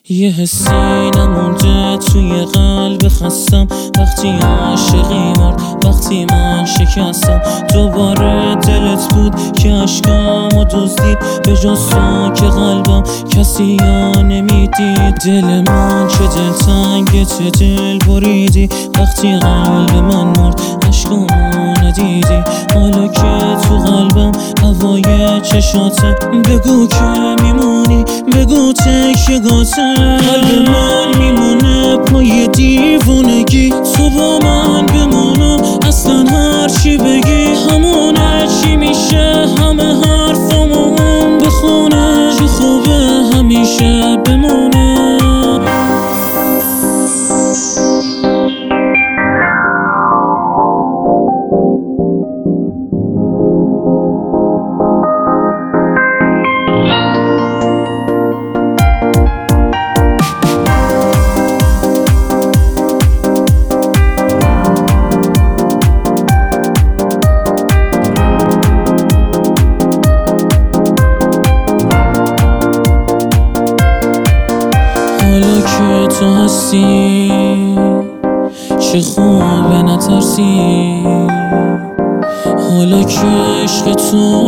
یه حسی نمونده توی قلب خستم، وقتی عاشقی مرد، وقتی من شکستم. دوباره دلت بود که عشقامو دزدید، به جز تو که قلبم کسی یا نمیدید. دل من چه دلتنگه، چه دل بریدی، وقتی قلب من مرد عشقامو ندیدی. حالا که تو قلبم هوای چشاته، بگو که میمونی، بگو تکیه‌گاته. قلب من میمونه پای دیوونگی، تو با من بمونو اصلا هر چی بگی همونه. چی میشه همه حرفامون بخونه، چه خوبه همیشه بمونه. حالا که تو هستی چه خوبه نترسی، حالا که عشق تو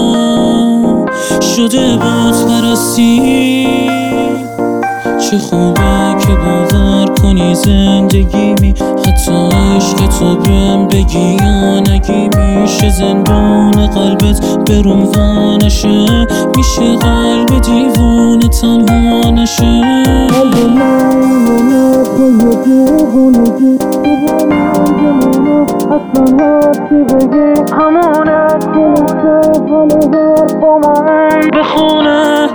شده بت پرستی. چه خوبه که باور کنی زندگیمی، حتی عشق تو بهم بگی یا نگی. میشه زندون قلبت بروم و نشه، میشه قلب دیوونه تنها نشه. قلب من میمونه توی دیوونگی، تو با من بمونه اصلا هر چی بگی همونه. چی میشه همه حرفامون بخونه.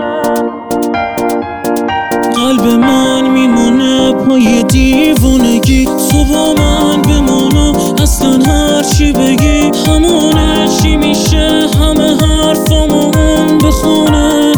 قلب من میمونه پای دیوونگی، تو با من بمونو اصلا هر چی بگی همونه. چی میشه همه حرفامون بخونه.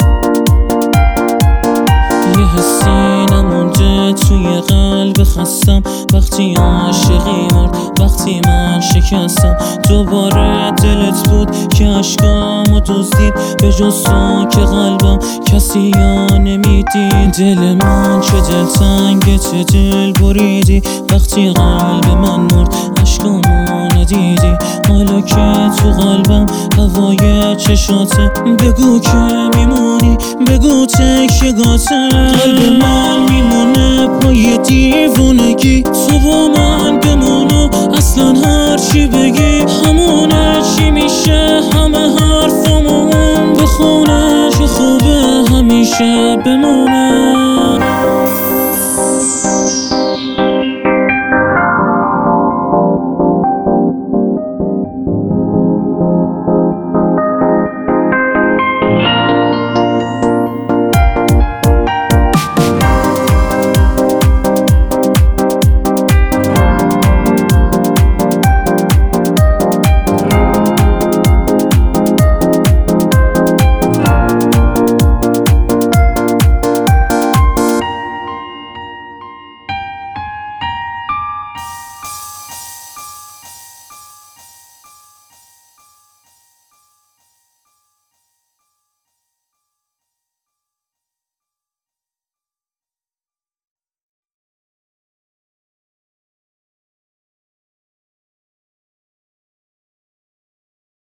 یه حسی نمونده توی قلب خستم، وقتی عاشقی مرد، وقتی من شکستم. دوباره دلت بود که عشقامو دزدید، به جز تو که قلبم کسی یا نمیدید. دل من چه دلتنگه، چه دل بریدی، وقتی قلب من مرد عشقامو ندیدی. حالا که تو قلبم هوای چشاته، بگو که میمونی، بگو تکیه‌گاته. قلب من میمونه پای دیوونگی، تو با من بمونو اصلا هر چی بگی همونه. چی میشه همه حرفامون بخونه، چه خوبه همیشه بمونه.